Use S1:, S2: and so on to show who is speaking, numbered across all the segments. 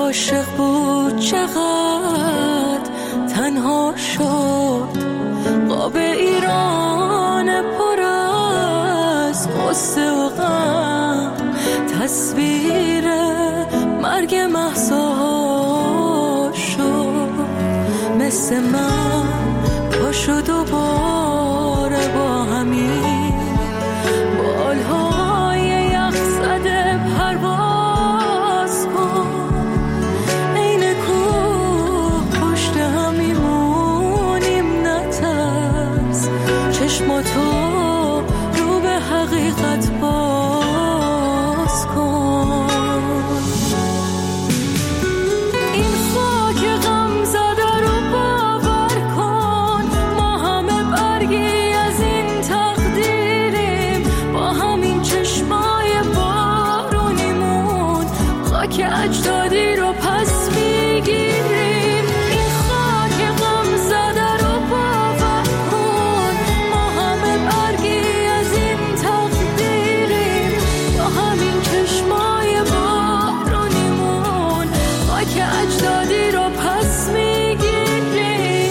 S1: عاشق بود چقدر تنها شد. قاب ایران پر از قصه و غم، تصویر مرگ مهسا شد. مثل من پاشو دوباره با همین بالهای یخ زده پرواز کن. این کوه پشت هم میمونیم نترس، چشماتو رو به حقیقت باز کن. این خاک غم زده رو باور کن، ما همه برگی از این تقدیریم. با همین چشمای بارونیمون خاک اجدادی رو پس میگیریم. این خاک غم زده رو باور کن، ما همه برگی از این تقدیریم. با همین چشمای بارونیمون خاک اجدادی رو پس میگیریم.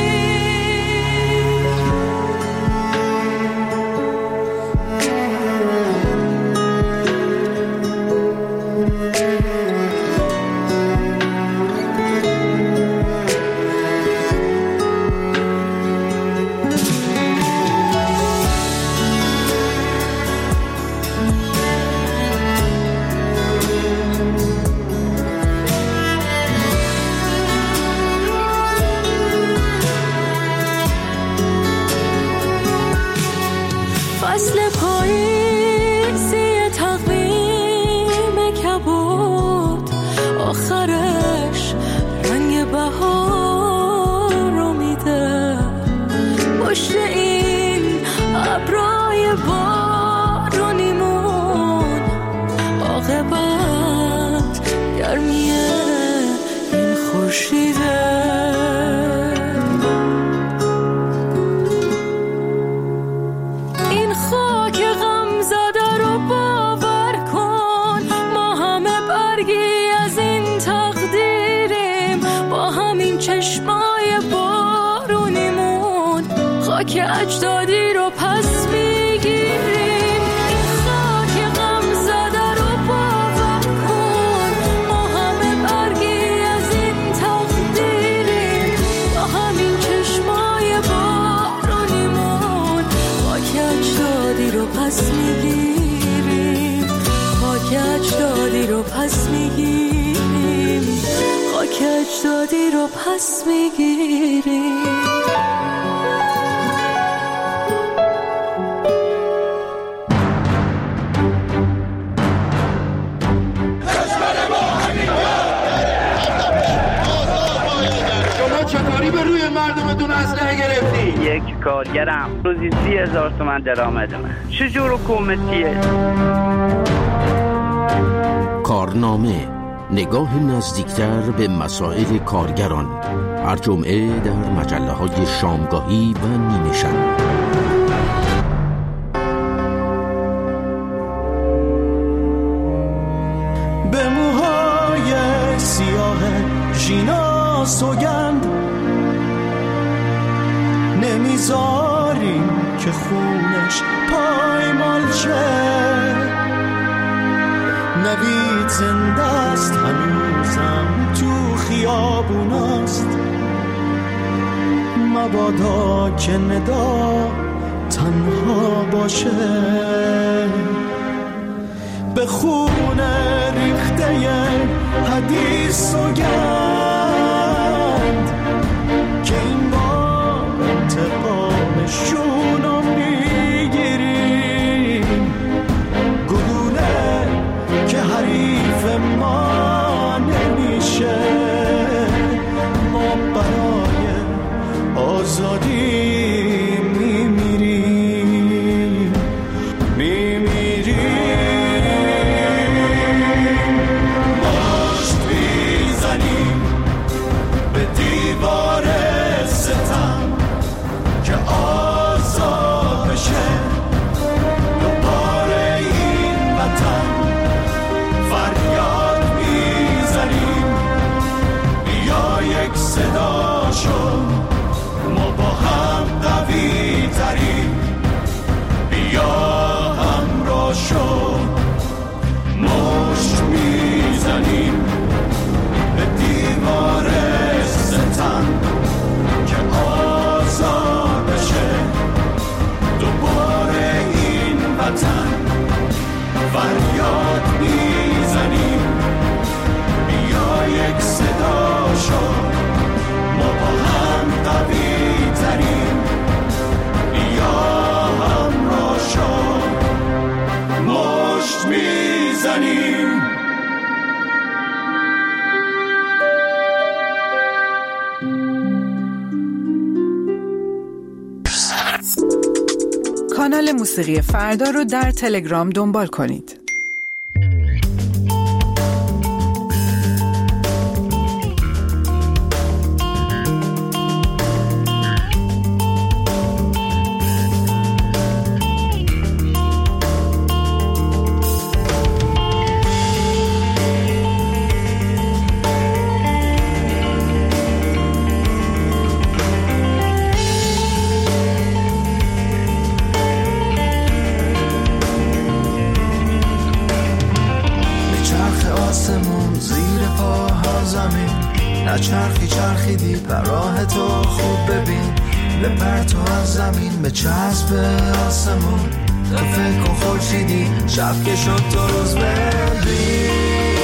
S1: فصل پاییزی تقویم کبود، آخرش رنگ بهار رو میده. پشت این ابرای بارونیمون عاقبت گرمی این خورشیده. این خاک غم زده رو باور کن، ما همه برگی از این تقدیریم. با همین چشمای بارونیمون خاک اجدادی رو پس میگیریم. این خاک غم زده رو باور کن، ما همه برگی از این تقدیریم. با همین چشمای بارونیمون خاک اجدادی رو پس میگیریم. خاک اجدادی رو پس میگیریم. خاک اجدادی رو پس میگیریم.
S2: شما چطوری به روی مردمتون اسلحه گرفتی؟
S3: یک کارگرم روزی 30,000 تومان درآمد من. چجور حکومتیه؟
S4: کارنامه، نگاه نزدیکتر به مسائل کارگران. هر جمعه در مجله‌های شامگاهی و نیمه شب.
S5: به موهای سیاه ژینا سوگند نمیذاریم که خونش پایمال شه. نوید زنده است هنوزم تو خیابوناست، مبادا که ندا تنها باشه. به خون ریخته حدیث سوگند که این بار انتقامشون رو میگیریم. گلوله که حریف ما نمیشه، ما برای آزادی میمیریم. مشت میزنیم به دیوار ستم که آزاد بشه دوباره این وطن. فریاد میزنیم یک صدا شد، ما با هم قوی تریم، بیا همراه شو، مشت میزنیم به دیوار ستم که آزاد بشه دوباره این وطن. فریاد میزنیم بیا یک صدا شو، ما با هم قوی تریم، بیا همراه شو، مشت میزنیم.
S6: کانال موسیقی فردا رو در تلگرام دنبال کنید.
S7: چرخیدی بر راه تو خوب ببین، بپر تو از زمین به چسب آسمون، تو فکر کن خورشیدی شب که شد تو روز ببین.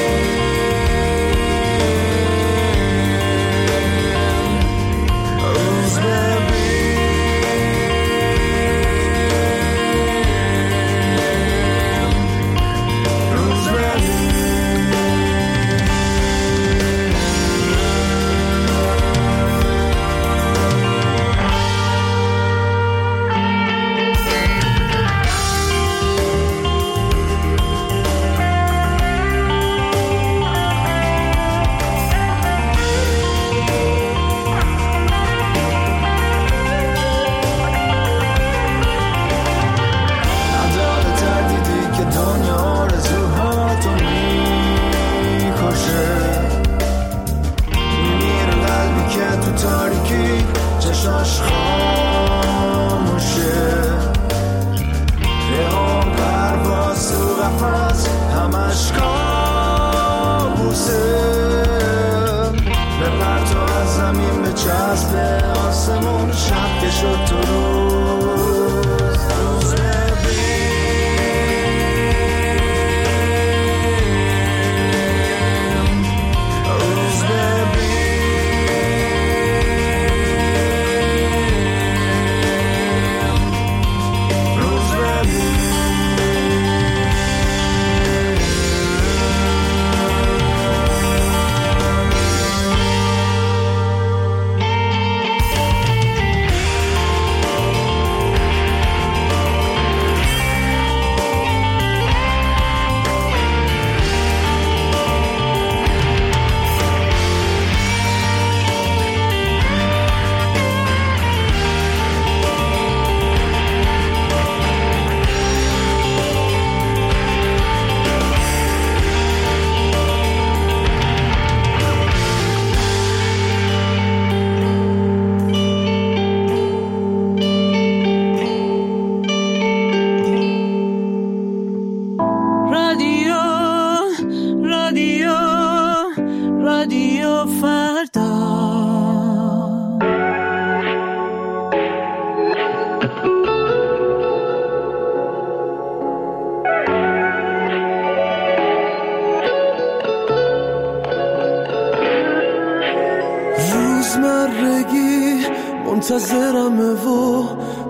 S7: منتظرمه و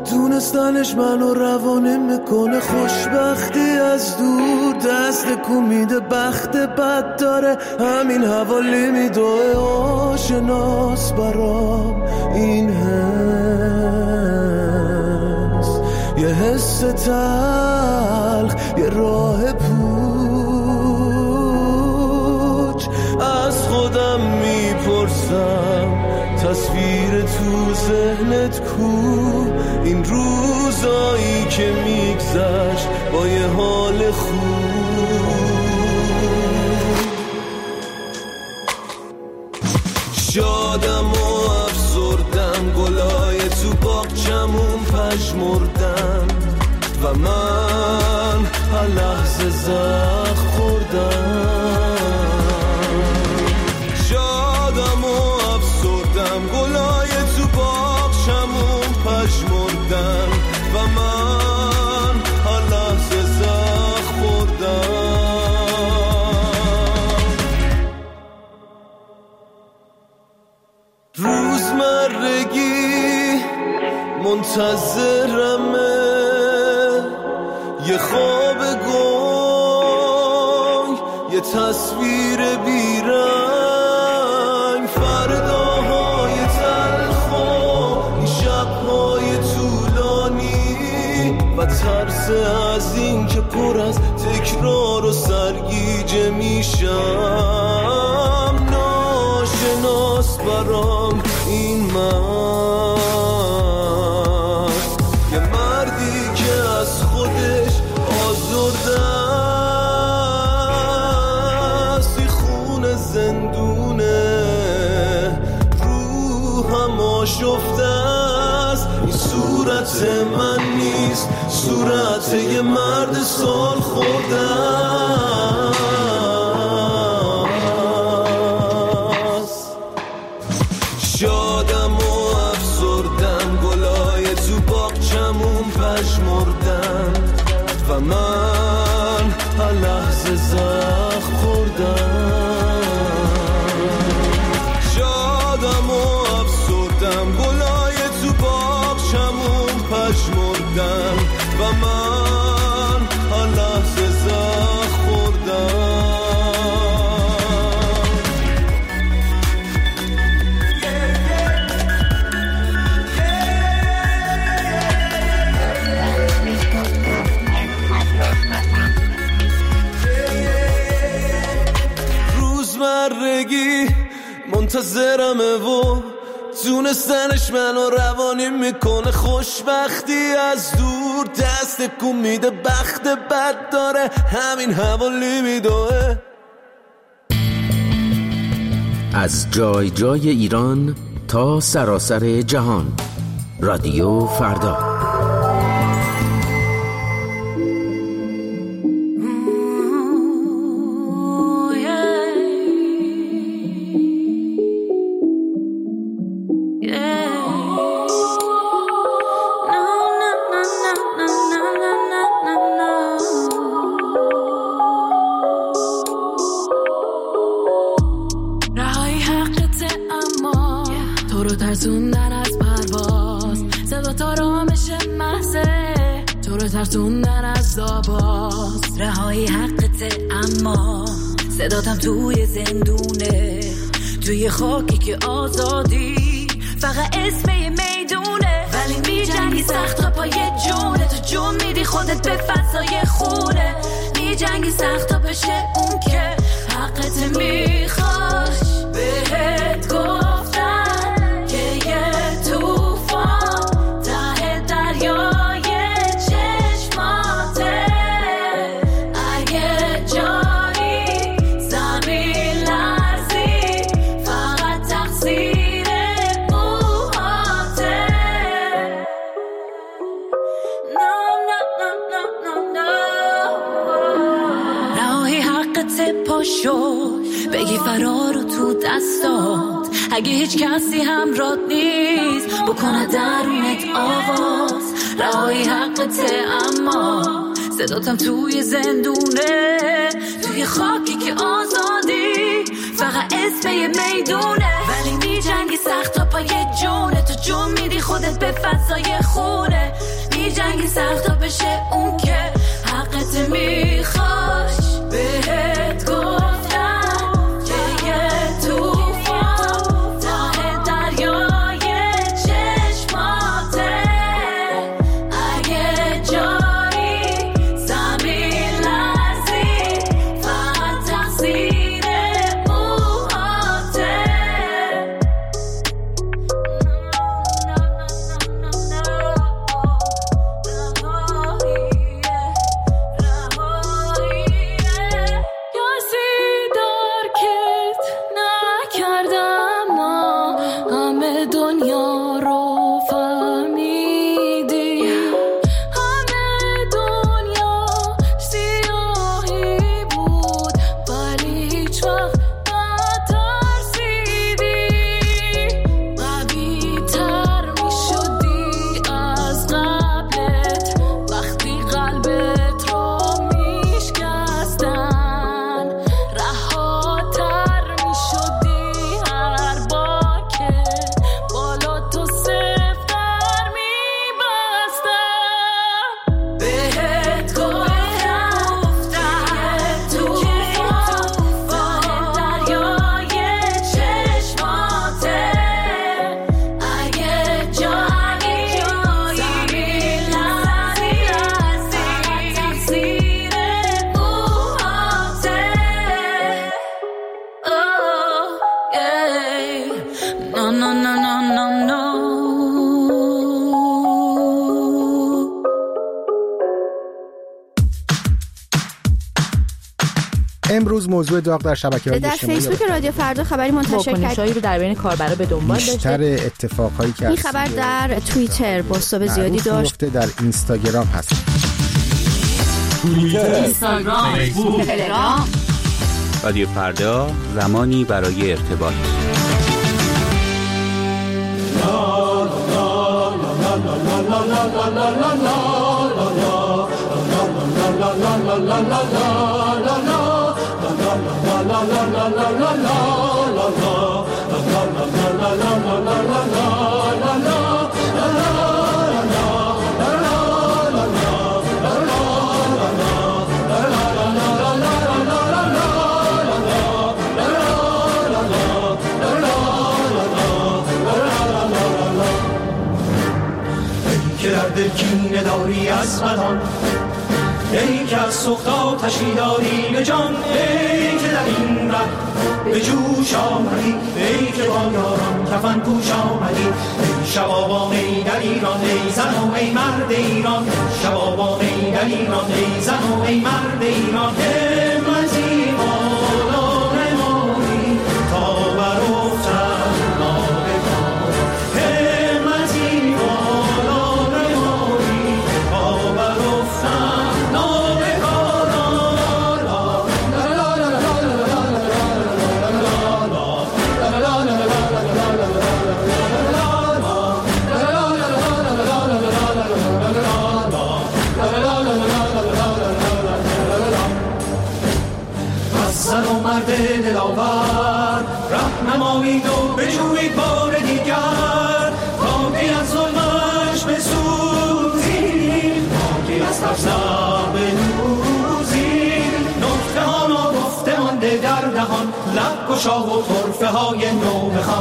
S7: دونستنش منو روانه میکنه، خوشبختی از دور دست کو میده، بخت بد داره همین حوالی میدوه، آشناس برام این حس، یه حس تلخ، یه راه پوچ، از خودم میپرسم تصویر تو ذهنت کو، این روزایی که میگذشت با یه حال خوب. شادم و افسردم، گلای تو باغچمون پژمردن و من هر لحظه زخم خوردم. شادم و افسردم، گلای تو باغچمون پژمردن و من هر لحظه زخم خوردم. روزمرگی منتظرمه، یه خواب گنگ، یه تصویر بیرنگ، فرداهای تلخ و این شبهای طولانی و ترس از این که پر از تکرار و سرگیجه میشم. ناشناس برام این مرد، یه مردی که از خودش آزرده است، این خون زندونه، روحم آشفته است. این صورت من نیست، صورت یه مرد سال خورده است. شادم و افسردم، گلای تو باغچمون پژمردن و من هر لحظه زخم خوردم. شادم و افسردم، گلای تو باغچمون پژمردن و من هر لحظه زخم خوردم. روزمرگی منتظرمه و تونستنش منو روانی میکنه. خوشبختی از دور دست کن میده، بخت بد داره همین حوالی میدوه.
S4: از جای جای ایران تا سراسر جهان، رادیو فردا.
S1: ترسوندن از پرواز، صدا تا رامش محضه تو رو ترسوندن از آواز. رهایی حقته اما صداتم توی زندونه، توی خاکی که آزادی فقط اسم یه میدونه. ولی میجنگی سخت تا پای جونه، تو جون میدی خودت به فضای خونه. میجنگی سخت تا بشه اون که حقت میخواش. بهت گفتم بگی فرارو تو دستات، اگه هیچ کسی همراهت نیست بکنه درونت آواز. رهایی حقته اما صداتم توی زندونه، توی خاکی که آزادی فقط اسم یه میدونه. ولی میجنگی سخت تا پای جونه، تو جون میدی خودت به فضای خونه. میجنگی سخت تا بشه اون که حقت میخواش. بهت گفتم No, no, no, no, no, no.
S8: امروز موضوع داغ در شبکه‌های اجتماعی
S9: در فیسبوک رادیو فردا خبری منتشر کرد.
S6: واکنش‌هایی رو در بین کاربرا به دنبال داشته.
S8: بیشتر اتفاقایی که
S9: این خبر در توییتر بازتاب زیادی داشت.
S8: در اینستاگرام هست.
S1: اینستاگرام، فیسبوک، تلگرام.
S10: رادیو فردا، زمانی برای ارتباط.
S5: دل کینه داری از بدان، ای که از سوخت آتشی داری به جان، ای که در این ره به جوش آمدی، ای که با یاران کفن پوش آمدی، ای شبابان ای در ایران، ای زن و ای مرد ایران، شبابان ای در ایران، ای زن و ای مرد ایران، همتی بالا نمانی تا برافتن ناگهان، همتی بالا نمانی تا برافتن ناگهان. زن و مرد دلاور رهنمایید و بجویید بار دیگر، تا که از ظلمش بسوزید، تا که از ترسم بنوزید، نکته ها ناگفته مانده در دهان، لب گشا و طرفه های نو بخوان.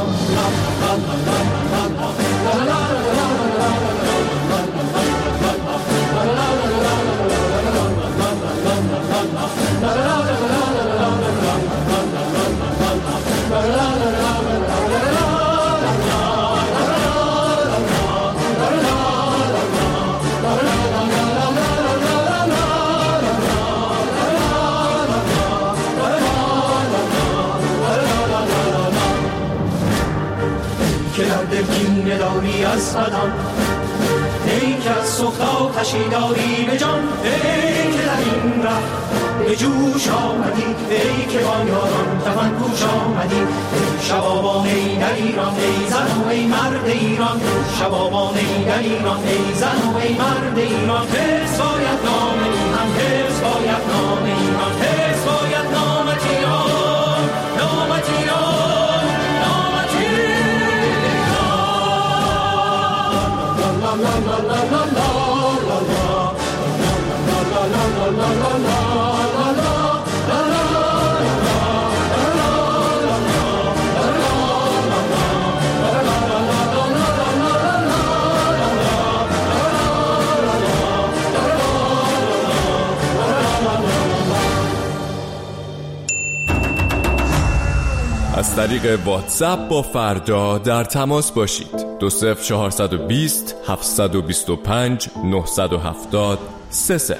S5: که در دل کینه داری از بدان، ای که از سوخت آتشی داری به جان، ای که در این ره به جوش آمدی، ای که با یاران کفن پوش آمدی، ای شبابان ای در ایران، ای زن و ای مرد ایران، شبابان ای در ایران، ای زن و ای مرد ایران، حفظ باید نام ایران، حفظ باید نام ایران، حفظ باید نامت ایران، نامت ایران، نامت
S11: از طریق واتساپ با فردا در تماس باشید. 20420 725 970 30.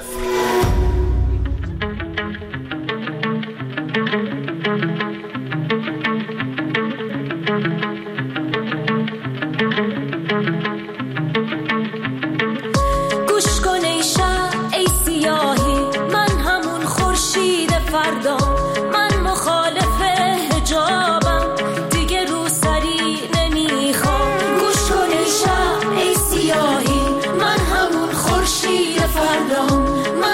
S1: گوش کن ای شب ای سیاهی، من همون خورشید فردا، من مخالف حجابم، دیگه رو سری نمیخوام. گوش کن ای شب ای سیاهی، من همون خورشید فردا،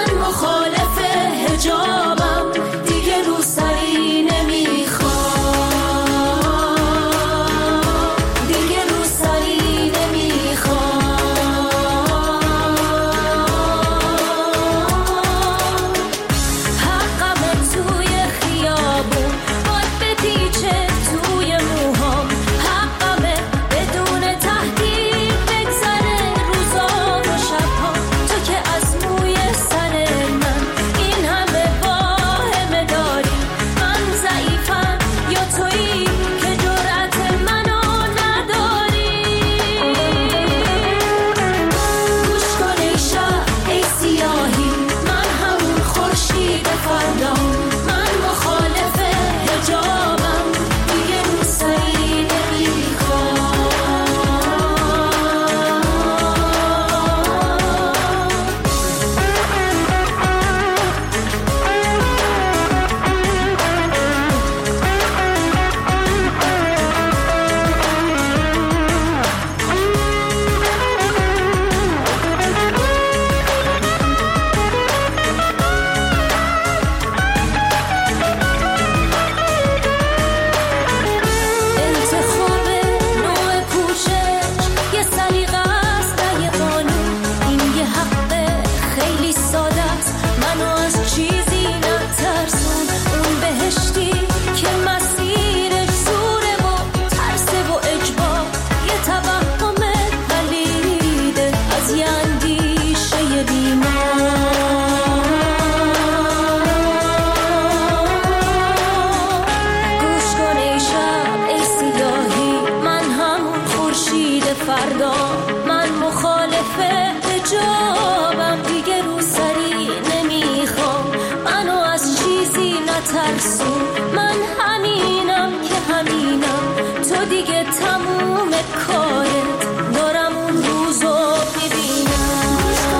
S1: کارت دارم اون روزو میبینم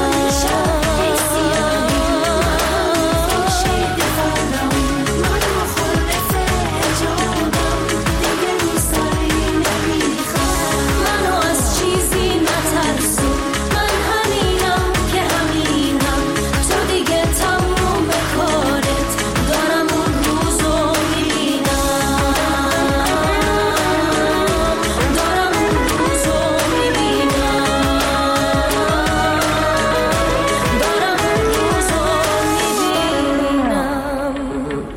S1: منو از چیزی نترسون من همینم که همینم تو دیگه تموم کارت دارم اون روزو میبینم دارم اون روزو میبینم دارم اون روزو میبینم.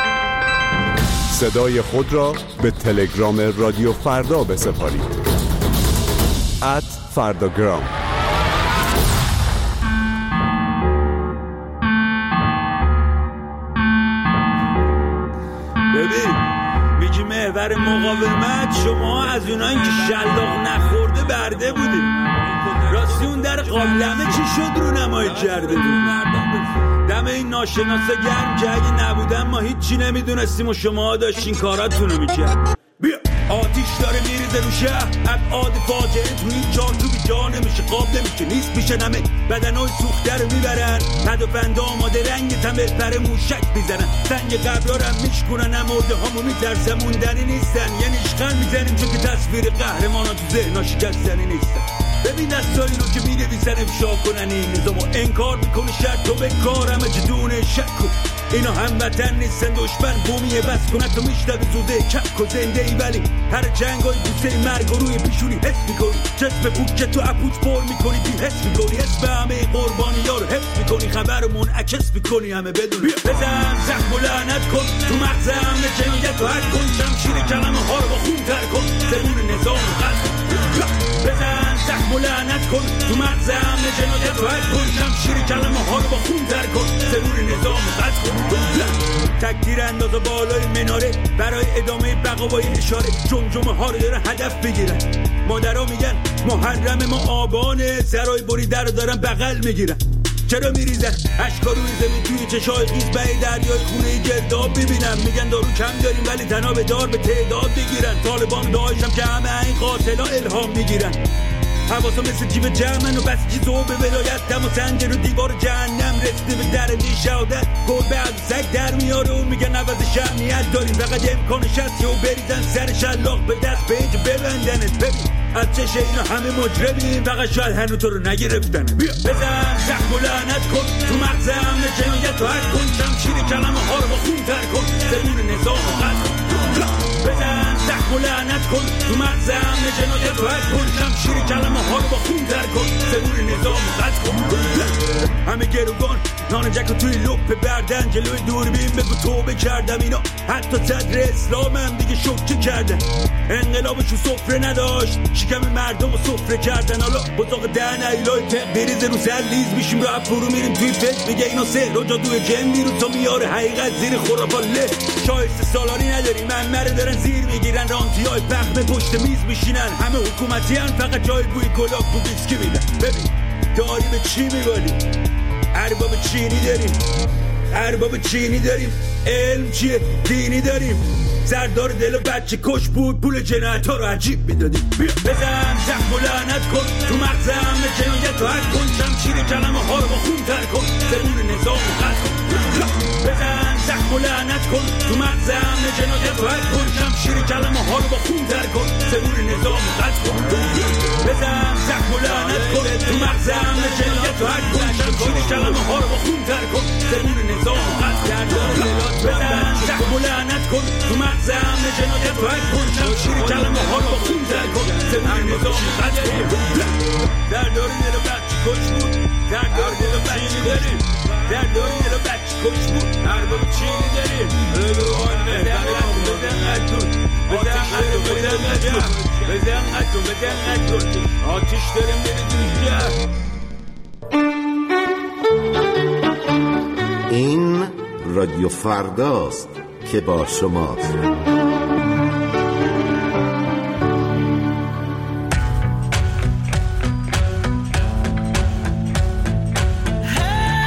S12: صدای خود را به تلگرام رادیو فردا بسپارید. @فرداگرام.
S13: ببین میگی محور مقاومت شما از اونایی که شلاق نخورده برده بودیم. راستی اون در قابلمه چی شد رو نمایی کرده بود؟ دم این ناشناسا گرم که اگه نبودن ما هیچی نمیدونستیم و شما داشتین کاراتونو میکرد. بیا آتیش داره میریزه رو شهر، ابعاد فاجعه توی این چارچوبی جا نمیشه، قاب نمیشه، نیست میشه نمه بدنای سوخته رو میبرن، هدفنده آماده رنگ تمه پر موشک میزنن، سنگ قبرارم میشکنن، امورده هامو میترسن موندنی نیستن، یه نیشقن میزنیم چون که تصویر قهرمانا تو ذهنا شکستنی نیستن. ببین دستایی رو که مینویسن افشا کنن این نظامو انکار میکنه شرط تو به کارم جدونه شک کن. اینا هموطن نیستن دشمن بومیه بس کنه تو میشنوی زوده کک و زنده ای، ولی هر جنگای بوسه مرگ و روی پیشونی حس میکنی، جسم بود که تو اپوت پر میکنی بی حس میکنی، اسم همه قربانی ها رو حفظ میکنی، خبرمون عکس میکنی همه بدونی. بزن زخم و لعنت کن تو مغزم جنایت و حد کن، شمشیر کلمه ها رو با خون تر کن، زبون نظام رو قد کن. بزن زخم و لعنت کن تو مغزم جنایت و حد کن، شمشیر کلمه ها رو با خون تر کن، زبون نظام رو قد کن. تکتیر انداز بالای مناره برای ادامه بقا با اشاره، جمجمه ها رو دارن هدف بگیرن، مادرها میگن محرم ما آبانه، سرای بریده رو دارن بغل میگیرن. چرا میریزن اشکا روی زمین توی چشای خیز بای دریای خونه گرداب ببینم، میگن دارو کم داریم ولی تناب دار به تعداد بگیرن، طالبان داعشم که همه این قاتلا الهام میگیرن، حواسا مثل جیب جمعن و بسیجی زوب ولایت دم و سنجر و دیوار جهنم رسیده به در شهادت، گربه از سگ در میاره و میگن عوض شهمیت داریم، فقط امکانش هست و بریزن سر شلاق به دست به اینجا ببندنت. ببین از چشه اینا همه مجرمیم، فقط شاید هنو تو رو نگرفتن. بیا بزن زخم و لعنت کن تو مغزم جنایت و حد کن، شمشیر کلمه ها رو با خون تر کن، زبون نظام رو قد کن. بزن زخم و لعنت کن تو مغزم جنایت و حد کن، شمشیر کلمه ها رو با خون تر کن، زبون نظام رو قد کن. همه گروگان نان جک توی لپ بردن، جلوی دوربین بگو توبه کردم، اینا حتی صدر اسلامم دیگه شوکه کردن، انقلابشو سفره نداشت شکم مردم رو سفره کردن، حالا بزاق دهن ایلای تق بریزه رو سر لیز میشیم رو فرو میریم توی فکر، میگه اینا سهر و جادوی جن رو تا میاره حقیقت زیر خرافاله، شایسته سالاری نداری منمره دارن زیر میگیرن، رانتیای پخم پشت میز میشینن، همه حکومتی هن فقط جای بوی کلاک بو بیسکی میدن. ببین داری به چی میبالی؟ ارباب چینی داریم، ارباب چینی داریم، علم چیه؟ دینی داریم، سردار دل و بچه کش بود پول جنایت ها رو عجیب میدادیم. بیا بزن زخم و لعنت کن تو مغزم جنایت و حد کن، شمشیر کلمه ها رو با خون تر کن، زبون نظام رو قد کن. بزن زخم و لعنت کن تو مغزم جنایت و حد کن، شمشیر کلمه ها رو با خون تر کن، زبون نظام رو قد کن. بزن زخم و لعنت کن تو مغزم جنایت و حد کن، شمشیر کلمه ها رو با خون تر کن، زبون نظام رو قد کن. بزن زخم و لعنت کن تو مغزم جنایت و حد کن، شمشیر کلمه ها رو با خون تر کن، زبون نظام رو قد کن. در داری دل و بچه کش بود، در داری دل و بچه داریم، در داری دل و بچه کش بود، ارباب چینی داریم، بگو آنه بزن قدون، بزن قدون، بزن قدون، بزن قدون، بزن قدون، آتیش داریم بریزیم.
S14: این رادیو فرداست که با شماست.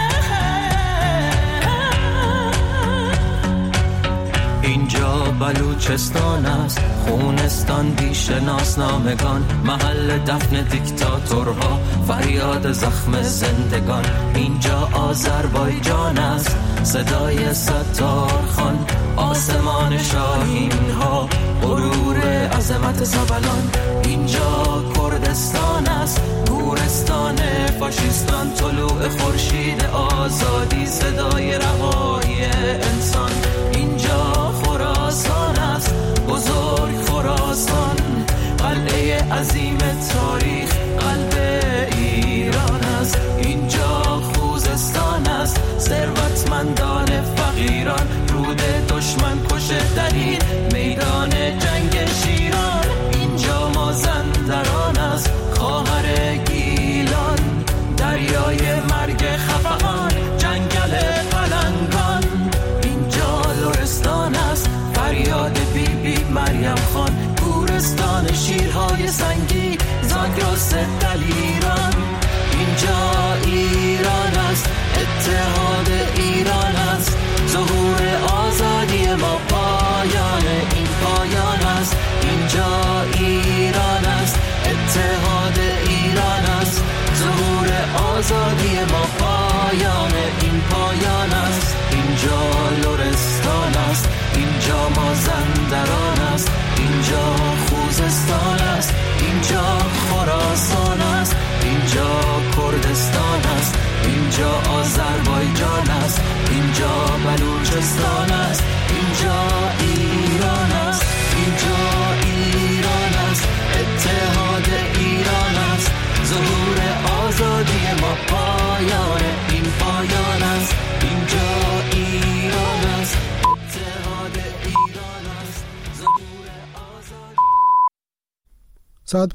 S7: اینجا بلوط بلوچستان است، خونستان بیشناس نامگان، محل دفن دیکتاتورها، فریاد زخم زندگان. اینجا آذربایجان است، صدای ستار خان، آسمان شاهین ها، غرور عظمت زبلان. اینجا کردستان است، گورستان فاشیستان، طلوع خورشید آزادی، صدای رهایی انسان. اینجا خراسان است، بزرگ خراسان، قلعه عظیم تاریخ، قلب ایران است. اینجا خوزستان است، ثروتمندان فقیران، رود دشمن کشه در این میدان جنگ شیران. اینجا مازندران است، خواهر گیلان، دریای مرگ خفقان، جنگل پلنگان. اینجا لرستان است، فریاد بی بی مریم خان، گورستان شیرهای سنگی، زاگرس دلیران. اینجا ایران است، اتحاد ایران است، ظهور آزادی ما، پایان این پایان است. اینجا ایران است، اتحاد ایران است، ظهور آزادی ما، پایان این پایان است. اینجا لرستان است، اینجا مازندران است، اینجا خوزستان است، اینجا خراسان است، اینجا کردستان است، اینجا آذربایجان است، اینجا بلوچستان است،